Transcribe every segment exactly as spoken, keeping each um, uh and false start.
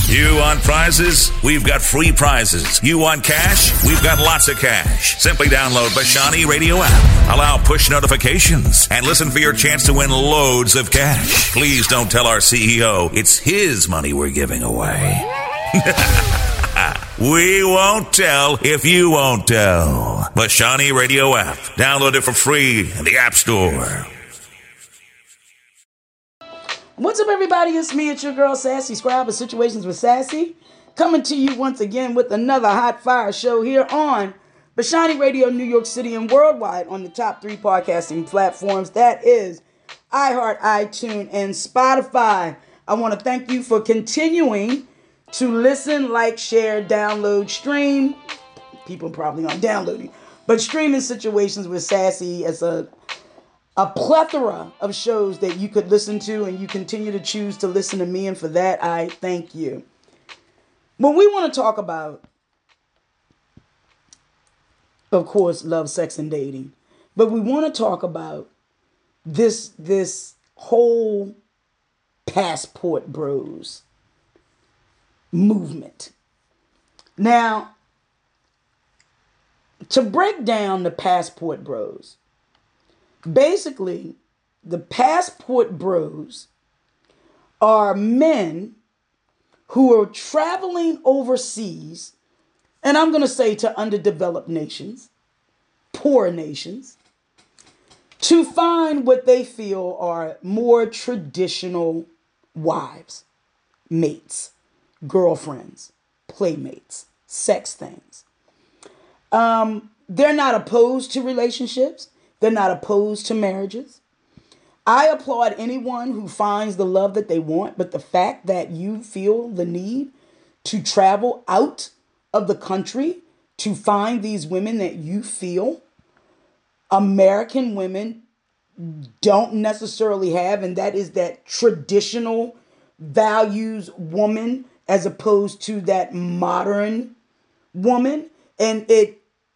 You want prizes? We've got free prizes. You want cash? We've got lots of cash. Simply download Bashani Radio app. Allow push notifications and listen for your chance to win loads of cash. Please don't tell our C E O it's his money we're giving away. We won't tell if you won't tell. Bashani Radio app. Download it for free in the App Store. What's up, everybody? It's me, it's your girl, Sassy Scribe of Situations with Sassy, coming to you once again with another hot fire show here on Bashani Radio, New York City, and worldwide on the top three podcasting platforms. That is iHeart, iTunes, and Spotify. I want to thank you for continuing to listen, like, share, download, stream. People probably aren't downloading, but streaming Situations with Sassy as a A plethora of shows that you could listen to, and you continue to choose to listen to me, and for that, I thank you. When we want to talk about, of course, love, sex, and dating, but we want to talk about this, this whole passport bros movement. Now, to break down the passport bros, basically, the passport bros are men who are traveling overseas, and I'm going to say to underdeveloped nations, poor nations, to find what they feel are more traditional wives, mates, girlfriends, playmates, sex things. Um, they're not opposed to relationships. They're not opposed to marriages. I applaud anyone who finds the love that they want, but the fact that you feel the need to travel out of the country to find these women that you feel American women don't necessarily have, and that is that traditional values woman as opposed to that modern woman, and it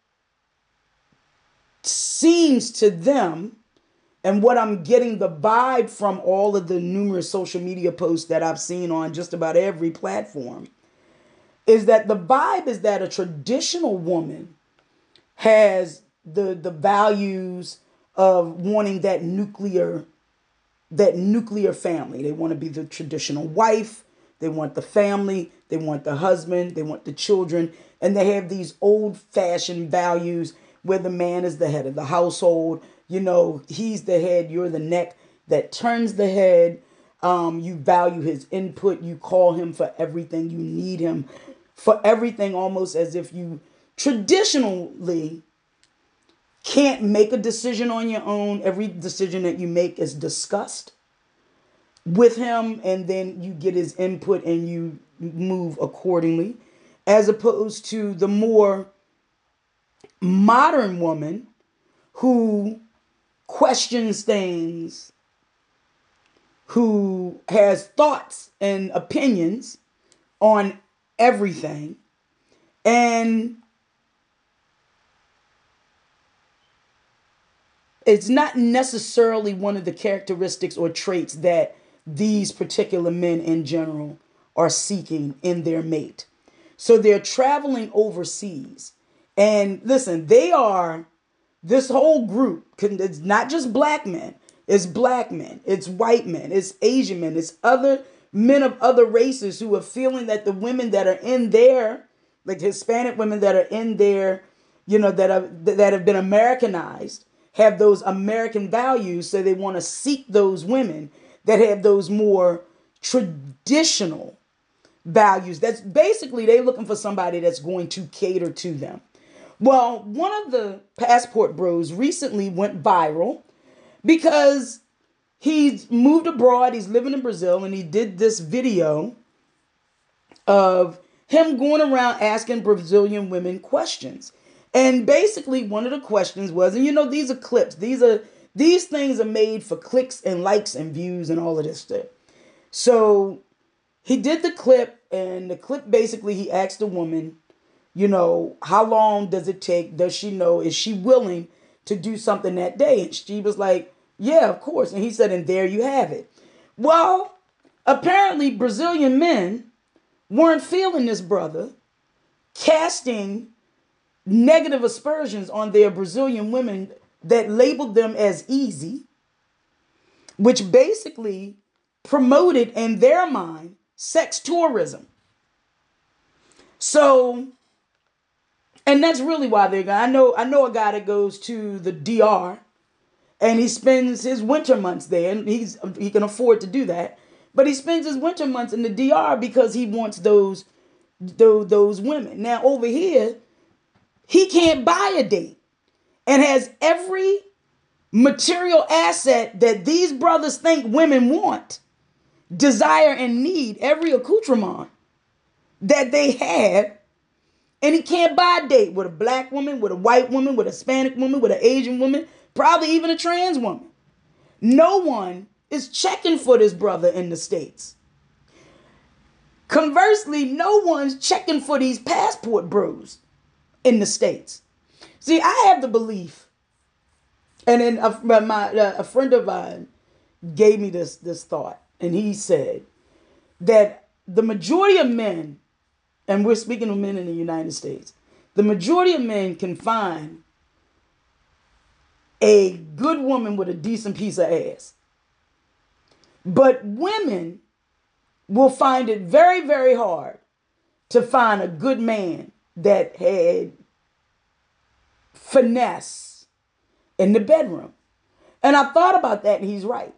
seems to them, and what I'm getting the vibe from all of the numerous social media posts that I've seen on just about every platform, is that the vibe is that a traditional woman has the the values of wanting that nuclear that nuclear family. They want to be the traditional wife, they want the family, they want the husband, they want the children, and they have these old-fashioned values where the man is the head of the household. You know, he's the head, you're the neck that turns the head. Um, you value his input. You call him for everything. You need him for everything, almost as if you traditionally can't make a decision on your own. Every decision that you make is discussed with him, and then you get his input and you move accordingly, as opposed to the more modern woman who questions things, who has thoughts and opinions on everything, and it's not necessarily one of the characteristics or traits that these particular men in general are seeking in their mate. So they're traveling overseas. And listen, they are, this whole group, it's not just black men, it's black men, it's white men, it's Asian men, it's other men of other races who are feeling that the women that are in there, like Hispanic women that are in there, you know, that are, that have been Americanized, have those American values, so they want to seek those women that have those more traditional values. That's basically, they're looking for somebody that's going to cater to them. Well, one of the passport bros recently went viral because he's moved abroad. He's living in Brazil, and he did this video of him going around asking Brazilian women questions. And basically one of the questions was, and you know, these are clips. These are these things are made for clicks and likes and views and all of this stuff. So he did the clip, and the clip basically he asked the woman, you know, how long does it take? Does she know? Is she willing to do something that day? And she was like, yeah, of course. And he said, and there you have it. Well, apparently Brazilian men weren't feeling this brother, casting negative aspersions on their Brazilian women that labeled them as easy, which basically promoted in their mind sex tourism. So, and that's really why they're going. I know, I know a guy that goes to the D R and he spends his winter months there, and he's he can afford to do that. But he spends his winter months in the D R because he wants those those, those women. Now over here, he can't buy a date and has every material asset that these brothers think women want, desire, and need, every accoutrement that they have, and he can't buy a date with a black woman, with a white woman, with a Hispanic woman, with an Asian woman, probably even a trans woman. No one is checking for this brother in the States. Conversely, no one's checking for these passport bros in the States. See, I have the belief, and then a, my, a friend of mine gave me this, this thought, and he said that the majority of men, and we're speaking of men in the United States, the majority of men can find a good woman with a decent piece of ass. But women will find it very, very hard to find a good man that had finesse in the bedroom. And I thought about that, and he's right.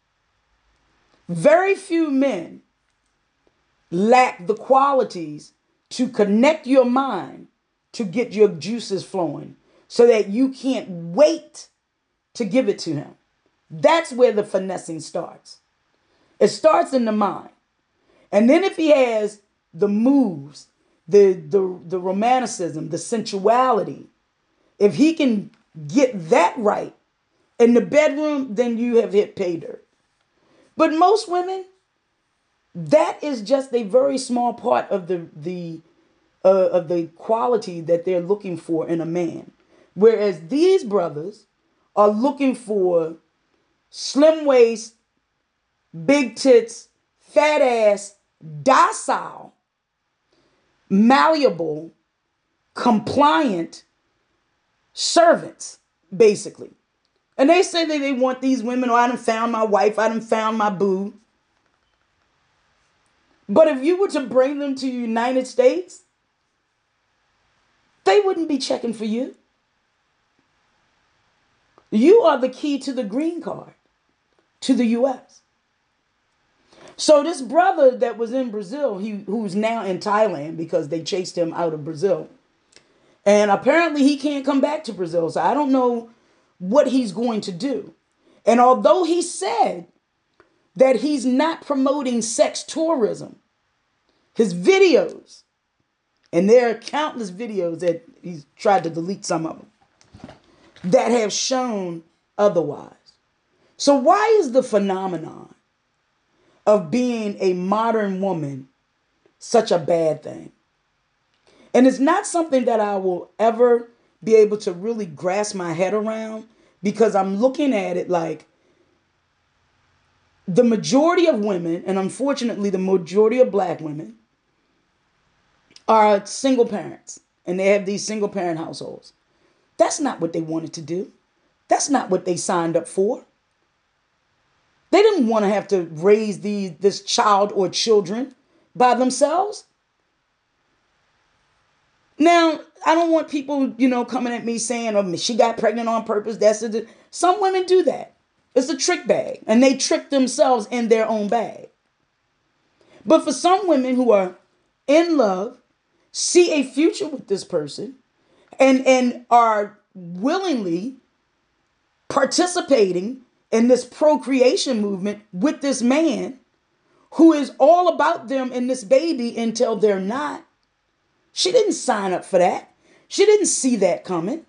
Very few men lack the qualities to connect your mind to get your juices flowing so that you can't wait to give it to him. That's where the finessing starts. It starts in the mind. And then if he has the moves, the, the, the romanticism, the sensuality, if he can get that right in the bedroom, then you have hit pay dirt. But most women, that is just a very small part of the, the, uh, of the quality that they're looking for in a man. Whereas these brothers are looking for slim waist, big tits, fat ass, docile, malleable, compliant servants, basically. And they say that they want these women, or I done found my wife, I done found my boo. But if you were to bring them to the United States, they wouldn't be checking for you. You are the key to the green card to the U S. So this brother that was in Brazil, he who's now in Thailand because they chased him out of Brazil. And apparently he can't come back to Brazil. So I don't know what he's going to do. And although he said that he's not promoting sex tourism, his videos, and there are countless videos that he's tried to delete some of them, that have shown otherwise. So why is the phenomenon of being a modern woman such a bad thing? And it's not something that I will ever be able to really grasp my head around, because I'm looking at it like the majority of women, and unfortunately the majority of black women, are single parents, and they have these single parent households. That's not what they wanted to do. That's not what they signed up for. They didn't want to have to raise these, this child or children by themselves. Now, I don't want people, you know, coming at me saying, oh, she got pregnant on purpose. That's it. Some women do that. It's a trick bag, and they trick themselves in their own bag. But for some women who are in love, see a future with this person, and, and are willingly participating in this procreation movement with this man who is all about them and this baby until they're not. She didn't sign up for that. She didn't see that coming.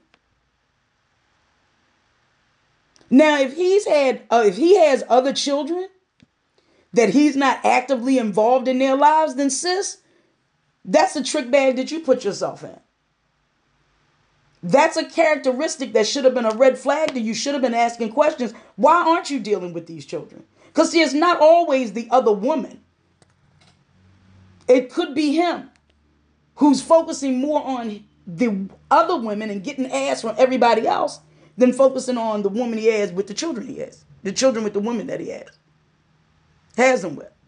Now, if he's had, uh, if he has other children that he's not actively involved in their lives, then sis, that's a trick bag that you put yourself in. That's a characteristic that should have been a red flag to you. Should have been asking questions. Why aren't you dealing with these children? Because see, it's not always the other woman. It could be him who's focusing more on the other women and getting ass from everybody else than focusing on the woman he has with the children he has. The children with the women that he has. Has them with.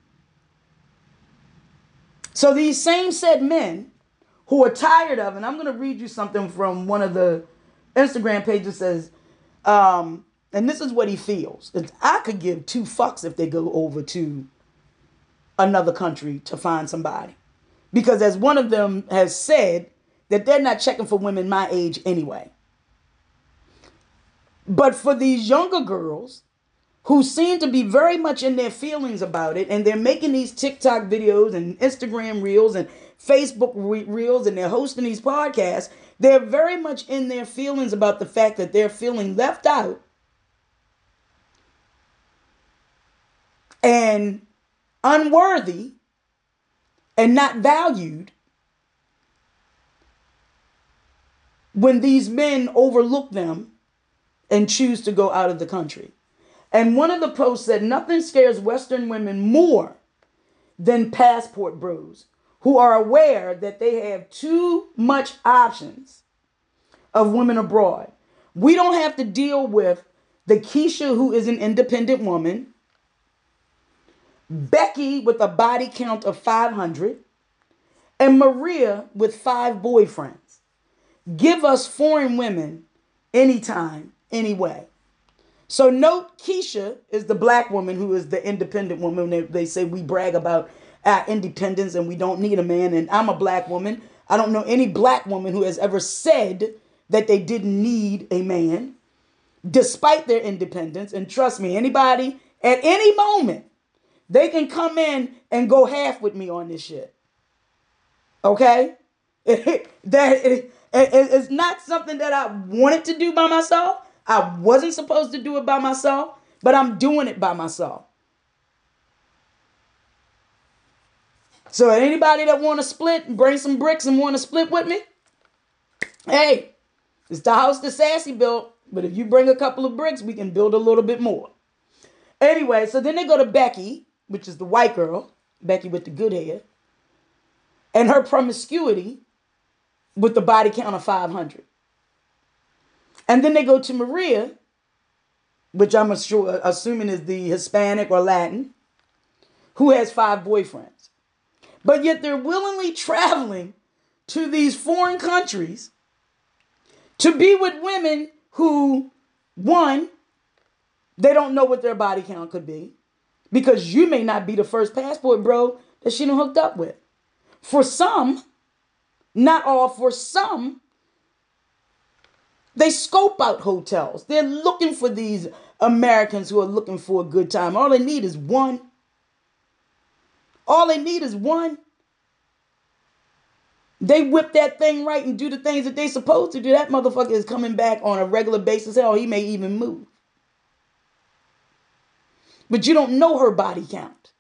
So these same said men who are tired of, and I'm going to read you something from one of the Instagram pages that says, um, and this is what he feels. It's, I could give two fucks if they go over to another country to find somebody. Because as one of them has said, that they're not checking for women my age anyway. But for these younger girls who seem to be very much in their feelings about it, and they're making these TikTok videos and Instagram reels and Facebook re- reels, and they're hosting these podcasts, they're very much in their feelings about the fact that they're feeling left out and unworthy and not valued when these men overlook them and choose to go out of the country. And one of the posts said, nothing scares Western women more than passport bros who are aware that they have too much options of women abroad. We don't have to deal with the Keisha who is an independent woman, Becky with a body count of five hundred, and Maria with five boyfriends. Give us foreign women anytime, anyway. So note Keisha is the black woman who is the independent woman. They, they say we brag about our independence and we don't need a man. And I'm a black woman. I don't know any black woman who has ever said that they didn't need a man despite their independence. And trust me, anybody at any moment, they can come in and go half with me on this shit. Okay? that it, it, it's not something that I wanted to do by myself. I wasn't supposed to do it by myself, but I'm doing it by myself. So anybody that want to split and bring some bricks and want to split with me, hey, it's the house that Sassy built, but if you bring a couple of bricks, we can build a little bit more. Anyway, so then they go to Becky, which is the white girl, Becky with the good hair, and her promiscuity with the body count of five hundred. And then they go to Maria, which I'm assure, assuming is the Hispanic or Latin, who has five boyfriends. But yet they're willingly traveling to these foreign countries to be with women who, one, they don't know what their body count could be, because you may not be the first passport bro that she done hooked up with. For some, not all, for some, they scope out hotels. They're looking for these Americans who are looking for a good time. All they need is one. All they need is one. They whip that thing right and do the things that they supposed to do. That motherfucker is coming back on a regular basis. Hell, he may even move. But you don't know her body count.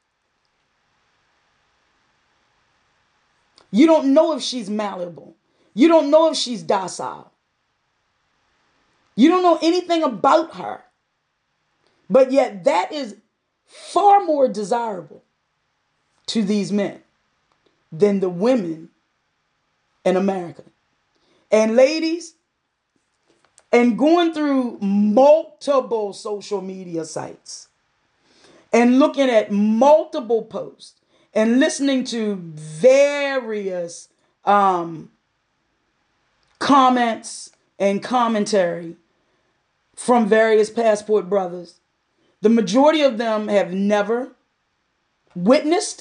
You don't know if she's malleable. You don't know if she's docile. You don't know anything about her. But yet that is far more desirable to these men than the women in America. And ladies, and going through multiple social media sites and looking at multiple posts and listening to various um, comments and commentary from various passport brothers, the majority of them have never witnessed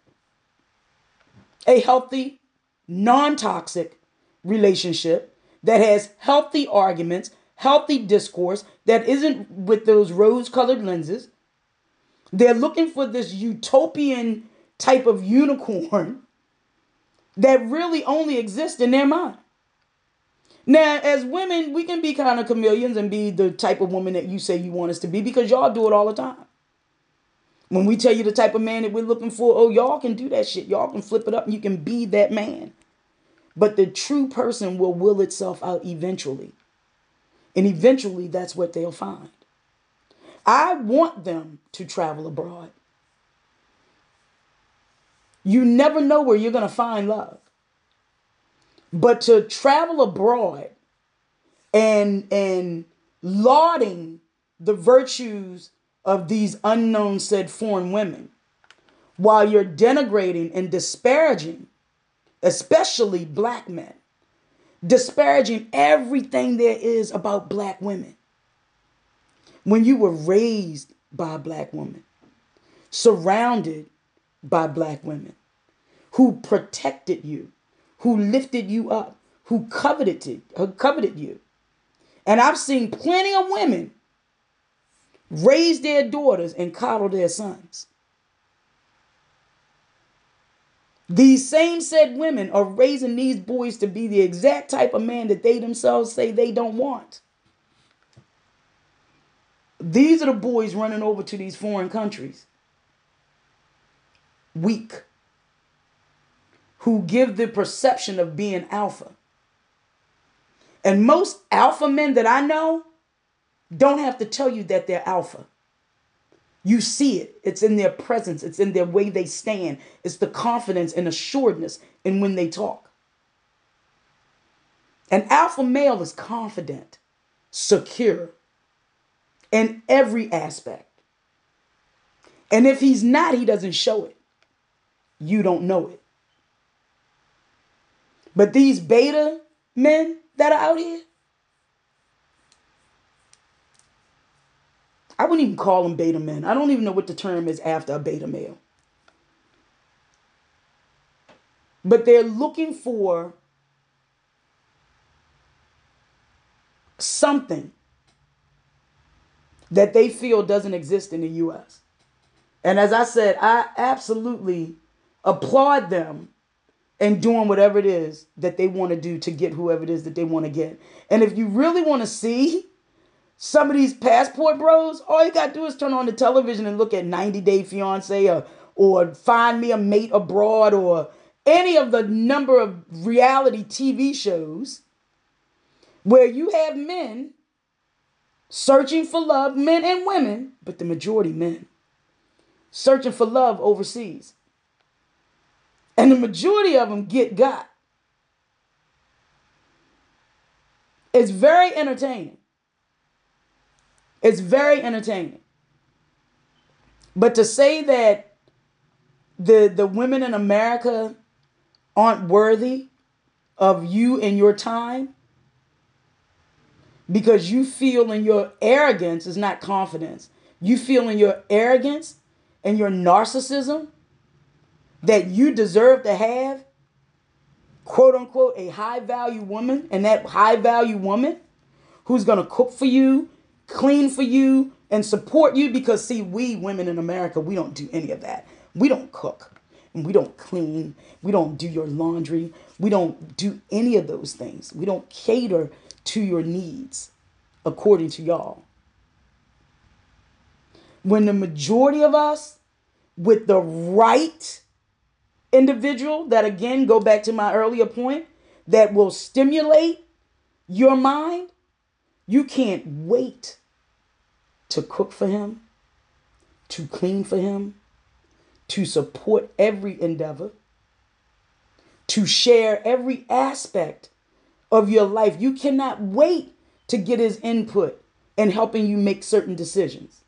a healthy, non-toxic relationship that has healthy arguments, healthy discourse, that isn't with those rose-colored lenses. They're looking for this utopian type of unicorn that really only exists in their mind. Now, as women, we can be kind of chameleons and be the type of woman that you say you want us to be, because y'all do it all the time. When we tell you the type of man that we're looking for, oh, y'all can do that shit. Y'all can flip it up and you can be that man. But the true person will will itself out eventually. And eventually, that's what they'll find. I want them to travel abroad. You never know where you're going to find love. But to travel abroad and and lauding the virtues of these unknown said foreign women, while you're denigrating and disparaging, especially black men, disparaging everything there is about black women. When you were raised by a black woman, surrounded by black women, who protected you, who lifted you up, who coveted it, who coveted you. And I've seen plenty of women raise their daughters and coddle their sons. These same said women are raising these boys to be the exact type of man that they themselves say they don't want. These are the boys running over to these foreign countries. Weak. Who give the perception of being alpha. And most alpha men that I know don't have to tell you that they're alpha. You see it. It's in their presence. It's in their way they stand. It's the confidence and assuredness in when they talk. An alpha male is confident, secure in every aspect. And if he's not, he doesn't show it. You don't know it. But these beta men that are out here, I wouldn't even call them beta men. I don't even know what the term is after a beta male. But they're looking for something that they feel doesn't exist in the U S. And as I said, I absolutely applaud them in doing whatever it is that they want to do to get whoever it is that they want to get. And if you really want to see some of these passport bros, all you got to do is turn on the television and look at ninety day fiance or, or Find Me a Mate Abroad or any of the number of reality T V shows where you have men searching for love, men and women, but the majority men, searching for love overseas. And the majority of them get got. It's very entertaining. It's very entertaining. But to say that the, the women in America aren't worthy of you and your time because you feel in your arrogance is not confidence. You feel in your arrogance and your narcissism that you deserve to have, quote unquote, a high value woman, and that high value woman who's going to cook for you, clean for you, and support you. Because see, we women in America, we don't do any of that. We don't cook and we don't clean. We don't do your laundry. We don't do any of those things. We don't cater to your needs according to y'all. When the majority of us with the right individual, that again, go back to my earlier point, that will stimulate your mind, you can't wait to cook for him, to clean for him, to support every endeavor, to share every aspect of your life. You cannot wait to get his input in helping you make certain decisions.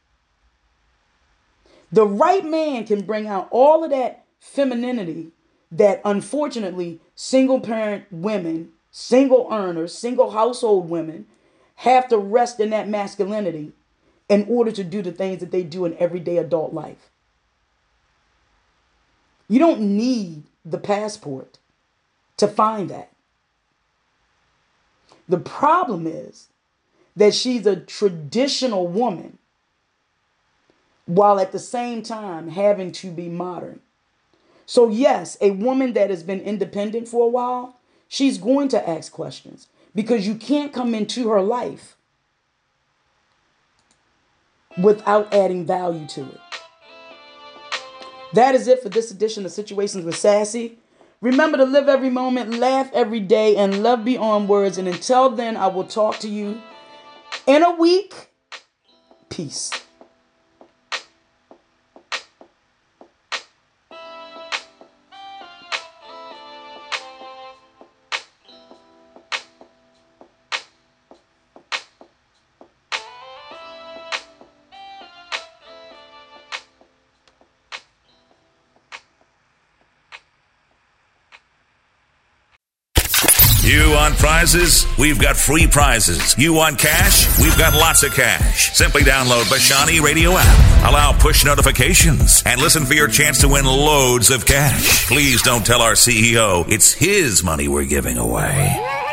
The right man can bring out all of that femininity that unfortunately single parent women, single earners, single household women have to rest in that masculinity in order to do the things that they do in everyday adult life. You don't need the passport to find that. The problem is that she's a traditional woman while at the same time having to be modern. So yes, a woman that has been independent for a while, she's going to ask questions because you can't come into her life without adding value to it. That is it for this edition of Situations with Sassy. Remember to live every moment, laugh every day, and love beyond words. And until then, I will talk to you in a week. Peace. You want prizes? We've got free prizes. You want cash? We've got lots of cash. Simply download Bashani Radio app. Allow push notifications and listen for your chance to win loads of cash. Please don't tell our C E O it's his money we're giving away.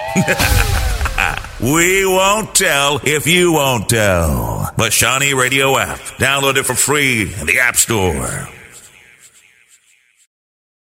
We won't tell if you won't tell. Bashani Radio app. Download it for free in the App Store.